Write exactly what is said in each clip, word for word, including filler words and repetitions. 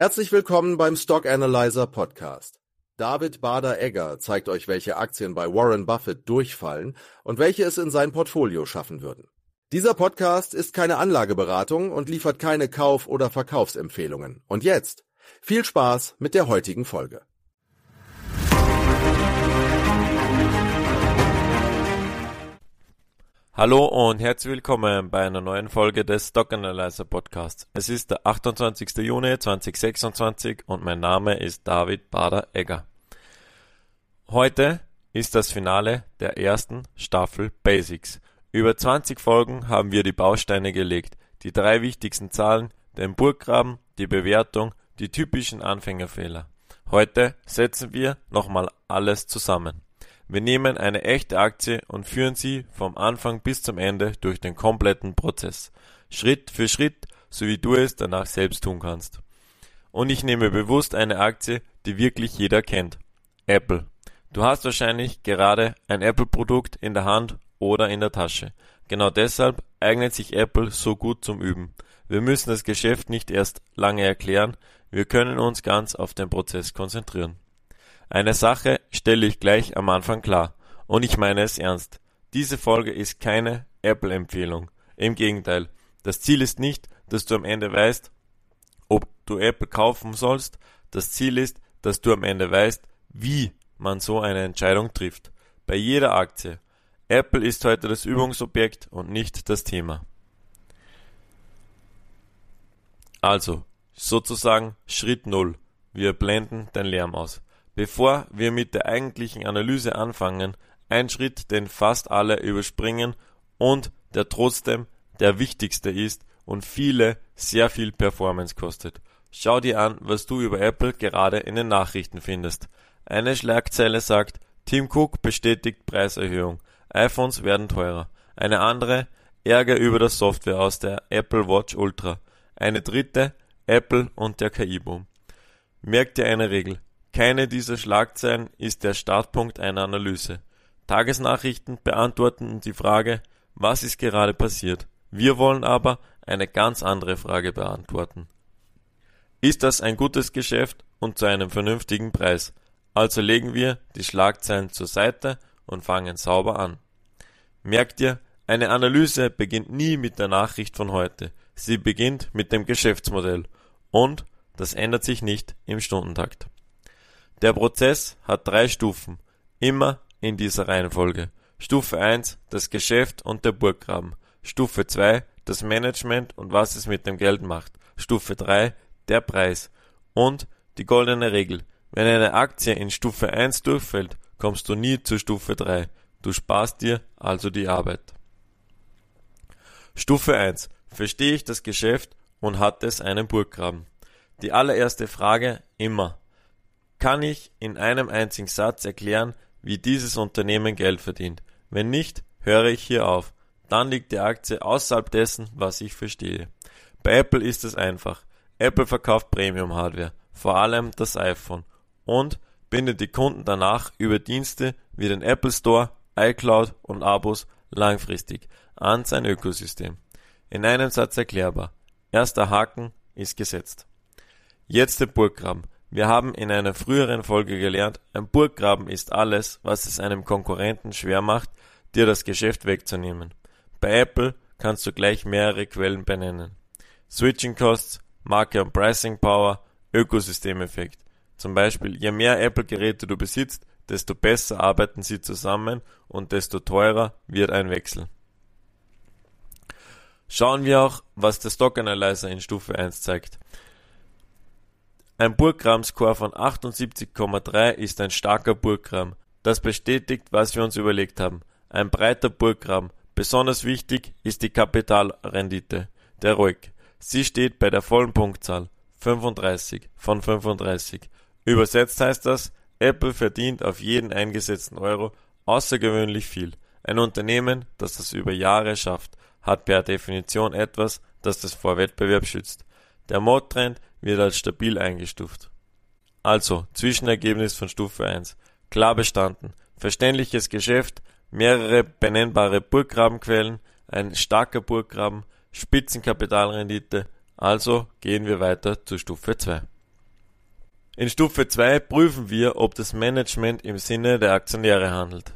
Herzlich willkommen beim Stock Analyzer Podcast. David Bader-Egger zeigt euch, welche Aktien bei Warren Buffett durchfallen und welche es in sein Portfolio schaffen würden. Dieser Podcast ist keine Anlageberatung und liefert keine Kauf- oder Verkaufsempfehlungen. Und jetzt viel Spaß mit der heutigen Folge. Hallo und herzlich willkommen bei einer neuen Folge des Stock Analyzer Podcasts. Es ist der achtundzwanzigster Juni zweitausendsechsundzwanzig und mein Name ist David Bader-Egger. Heute ist das Finale der ersten Staffel Basics. Über zwanzig Folgen haben wir die Bausteine gelegt, die drei wichtigsten Zahlen, den Burggraben, die Bewertung, die typischen Anfängerfehler. Heute setzen wir nochmal alles zusammen. Wir nehmen eine echte Aktie und führen sie vom Anfang bis zum Ende durch den kompletten Prozess. Schritt für Schritt, so wie du es danach selbst tun kannst. Und ich nehme bewusst eine Aktie, die wirklich jeder kennt. Apple. Du hast wahrscheinlich gerade ein Apple-Produkt in der Hand oder in der Tasche. Genau deshalb eignet sich Apple so gut zum Üben. Wir müssen das Geschäft nicht erst lange erklären, wir können uns ganz auf den Prozess konzentrieren. Eine Sache stelle ich gleich am Anfang klar, und ich meine es ernst. Diese Folge ist keine Apple-Empfehlung. Im Gegenteil, das Ziel ist nicht, dass du am Ende weißt, ob du Apple kaufen sollst. Das Ziel ist, dass du am Ende weißt, wie man so eine Entscheidung trifft. Bei jeder Aktie. Apple ist heute das Übungsobjekt und nicht das Thema. Also, sozusagen Schritt null. Wir blenden den Lärm aus. Bevor wir mit der eigentlichen Analyse anfangen, ein Schritt, den fast alle überspringen und der trotzdem der wichtigste ist und viele sehr viel Performance kostet. Schau dir an, was du über Apple gerade in den Nachrichten findest. Eine Schlagzeile sagt, Tim Cook bestätigt Preiserhöhung, iPhones werden teurer. Eine andere, Ärger über das Software aus der Apple Watch Ultra. Eine dritte, Apple und der K I-Boom. Merk dir eine Regel. Keine dieser Schlagzeilen ist der Startpunkt einer Analyse. Tagesnachrichten beantworten die Frage, was ist gerade passiert? Wir wollen aber eine ganz andere Frage beantworten. Ist das ein gutes Geschäft und zu einem vernünftigen Preis? Also legen wir die Schlagzeilen zur Seite und fangen sauber an. Merkt ihr, eine Analyse beginnt nie mit der Nachricht von heute. Sie beginnt mit dem Geschäftsmodell und das ändert sich nicht im Stundentakt. Der Prozess hat drei Stufen, immer in dieser Reihenfolge. Stufe eins, das Geschäft und der Burggraben. Stufe zwei, das Management und was es mit dem Geld macht. Stufe drei, der Preis. Und die goldene Regel. Wenn eine Aktie in Stufe eins durchfällt, kommst du nie zu Stufe drei. Du sparst dir also die Arbeit. Stufe eins. Verstehe ich das Geschäft und hat es einen Burggraben? Die allererste Frage immer. Kann ich in einem einzigen Satz erklären, wie dieses Unternehmen Geld verdient? Wenn nicht, höre ich hier auf. Dann liegt die Aktie außerhalb dessen, was ich verstehe. Bei Apple ist es einfach. Apple verkauft Premium-Hardware, vor allem das iPhone, und bindet die Kunden danach über Dienste wie den Apple Store, iCloud und Abos langfristig an sein Ökosystem. In einem Satz erklärbar. Erster Haken ist gesetzt. Jetzt der Burggraben. Wir haben in einer früheren Folge gelernt, ein Burggraben ist alles, was es einem Konkurrenten schwer macht, dir das Geschäft wegzunehmen. Bei Apple kannst du gleich mehrere Quellen benennen. Switching Costs, Marke und Pricing Power, Ökosystemeffekt. Zum Beispiel, je mehr Apple-Geräte du besitzt, desto besser arbeiten sie zusammen und desto teurer wird ein Wechsel. Schauen wir auch, was der Stock Analyzer in Stufe eins zeigt. Ein Burggraben-Score von achtundsiebzig Komma drei ist ein starker Burggraben. Das bestätigt, was wir uns überlegt haben. Ein breiter Burggraben. Besonders wichtig ist die Kapitalrendite, der R O I C. Sie steht bei der vollen Punktzahl, fünfunddreißig von fünfunddreißig. Übersetzt heißt das, Apple verdient auf jeden eingesetzten Euro außergewöhnlich viel. Ein Unternehmen, das das über Jahre schafft, hat per Definition etwas, das das vor Wettbewerb schützt. Der Mod-Trend wird als stabil eingestuft. Also, Zwischenergebnis von Stufe eins. Klar bestanden. Verständliches Geschäft, mehrere benennbare Burggrabenquellen, ein starker Burggraben, Spitzenkapitalrendite. Also gehen wir weiter zu Stufe zwei. In Stufe zwei prüfen wir, ob das Management im Sinne der Aktionäre handelt.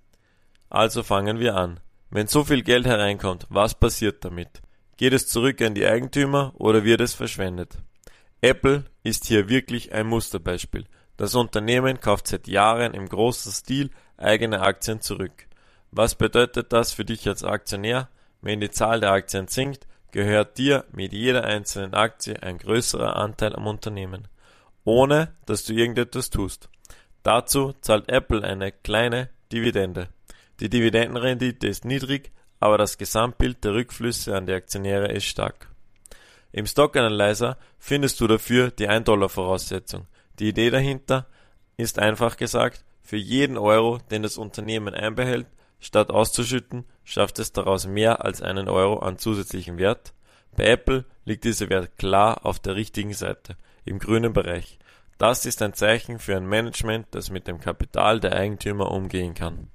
Also fangen wir an. Wenn so viel Geld hereinkommt, was passiert damit? Geht es zurück an die Eigentümer oder wird es verschwendet? Apple ist hier wirklich ein Musterbeispiel. Das Unternehmen kauft seit Jahren im großen Stil eigene Aktien zurück. Was bedeutet das für dich als Aktionär? Wenn die Zahl der Aktien sinkt, gehört dir mit jeder einzelnen Aktie ein größerer Anteil am Unternehmen, ohne dass du irgendetwas tust. Dazu zahlt Apple eine kleine Dividende. Die Dividendenrendite ist niedrig, aber das Gesamtbild der Rückflüsse an die Aktionäre ist stark. Im Stock Analyzer findest du dafür die ein Dollar Voraussetzung. Die Idee dahinter ist einfach gesagt, für jeden Euro, den das Unternehmen einbehält, statt auszuschütten, schafft es daraus mehr als einen Euro an zusätzlichem Wert. Bei Apple liegt dieser Wert klar auf der richtigen Seite, im grünen Bereich. Das ist ein Zeichen für ein Management, das mit dem Kapital der Eigentümer umgehen kann.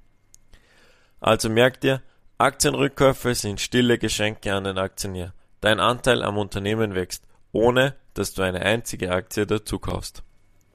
Also merkt ihr, Aktienrückkäufe sind stille Geschenke an den Aktionär. Dein Anteil am Unternehmen wächst, ohne dass du eine einzige Aktie dazu kaufst.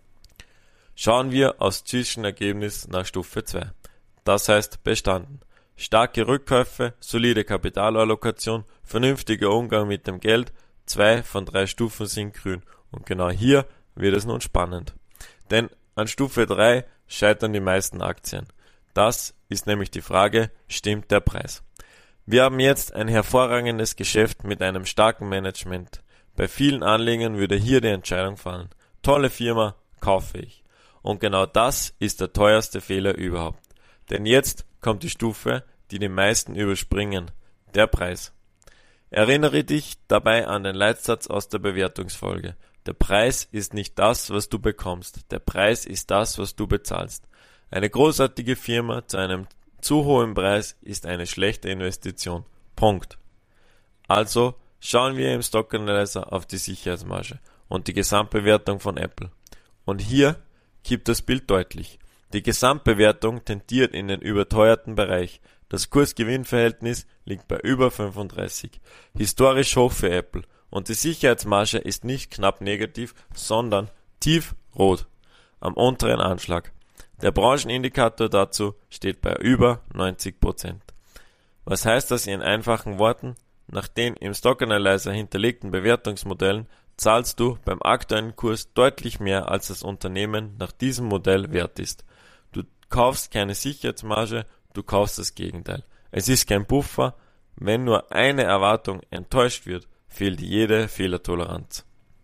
Schauen wir aufs Zwischenergebnis nach Stufe zwei. Das heißt bestanden. Starke Rückkäufe, solide Kapitalallokation, vernünftiger Umgang mit dem Geld, zwei von drei Stufen sind grün. Und genau hier wird es nun spannend. Denn an Stufe drei scheitern die meisten Aktien. Das ist nämlich die Frage, stimmt der Preis? Wir haben jetzt ein hervorragendes Geschäft mit einem starken Management. Bei vielen Anlegern würde hier die Entscheidung fallen. Tolle Firma, kaufe ich. Und genau das ist der teuerste Fehler überhaupt. Denn jetzt kommt die Stufe, die die meisten überspringen, der Preis. Erinnere dich dabei an den Leitsatz aus der Bewertungsfolge. Der Preis ist nicht das, was du bekommst. Der Preis ist das, was du bezahlst. Eine großartige Firma zu einem zu hohen Preis ist eine schlechte Investition. Punkt. Also schauen wir im Stock Analyzer auf die Sicherheitsmarge und die Gesamtbewertung von Apple. Und hier gibt das Bild deutlich. Die Gesamtbewertung tendiert in den überteuerten Bereich. Das Kurs-Gewinn-Verhältnis liegt bei über fünfunddreißig. Historisch hoch für Apple. Und die Sicherheitsmarge ist nicht knapp negativ, sondern tiefrot am unteren Anschlag. Der Branchenindikator dazu steht bei über neunzig Prozent. Was heißt das in einfachen Worten? Nach den im Stock Analyzer hinterlegten Bewertungsmodellen zahlst du beim aktuellen Kurs deutlich mehr, als das Unternehmen nach diesem Modell wert ist. Du kaufst keine Sicherheitsmarge, du kaufst das Gegenteil. Es ist kein Puffer. Wenn nur eine Erwartung enttäuscht wird, fehlt jede Fehlertoleranz.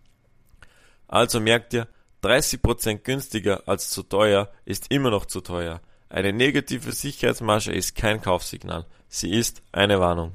Also merkt ihr, dreißig Prozent günstiger als zu teuer ist immer noch zu teuer. Eine negative Sicherheitsmarge ist kein Kaufsignal, sie ist eine Warnung.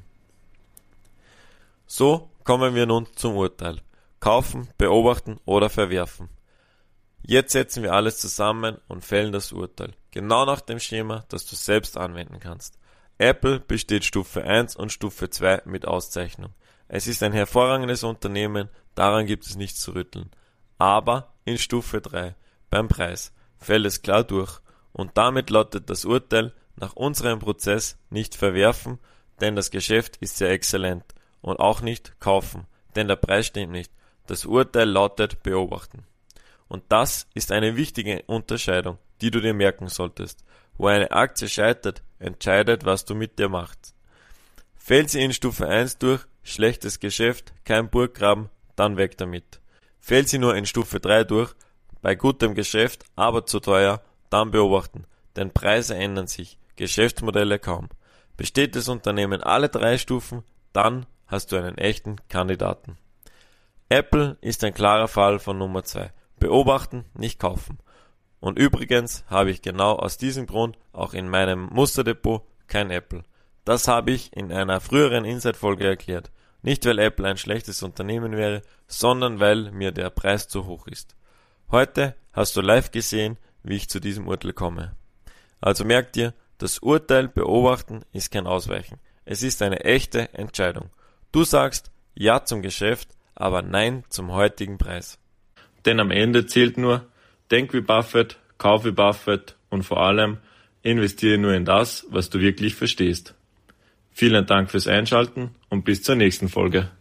So kommen wir nun zum Urteil. Kaufen, beobachten oder verwerfen. Jetzt setzen wir alles zusammen und fällen das Urteil. Genau nach dem Schema, das du selbst anwenden kannst. Apple besteht Stufe eins und Stufe zwei mit Auszeichnung. Es ist ein hervorragendes Unternehmen, daran gibt es nichts zu rütteln. Aber in Stufe drei, beim Preis, fällt es klar durch und damit lautet das Urteil nach unserem Prozess nicht verwerfen, denn das Geschäft ist sehr exzellent, und auch nicht kaufen, denn der Preis stimmt nicht. Das Urteil lautet beobachten. Und das ist eine wichtige Unterscheidung, die du dir merken solltest. Wo eine Aktie scheitert, entscheidet, was du mit dir machst. Fällt sie in Stufe eins durch, schlechtes Geschäft, kein Burggraben, dann weg damit. Fällt sie nur in Stufe drei durch, bei gutem Geschäft, aber zu teuer, dann beobachten, denn Preise ändern sich, Geschäftsmodelle kaum. Besteht das Unternehmen alle drei Stufen, dann hast du einen echten Kandidaten. Apple ist ein klarer Fall von Nummer zwei. Beobachten, nicht kaufen. Und übrigens habe ich genau aus diesem Grund auch in meinem Musterdepot kein Apple. Das habe ich in einer früheren Inside-Folge erklärt. Nicht weil Apple ein schlechtes Unternehmen wäre, sondern weil mir der Preis zu hoch ist. Heute hast du live gesehen, wie ich zu diesem Urteil komme. Also merkt ihr, das Urteil beobachten ist kein Ausweichen. Es ist eine echte Entscheidung. Du sagst Ja zum Geschäft, aber Nein zum heutigen Preis. Denn am Ende zählt nur, denk wie Buffett, kauf wie Buffett und vor allem investiere nur in das, was du wirklich verstehst. Vielen Dank fürs Einschalten und bis zur nächsten Folge.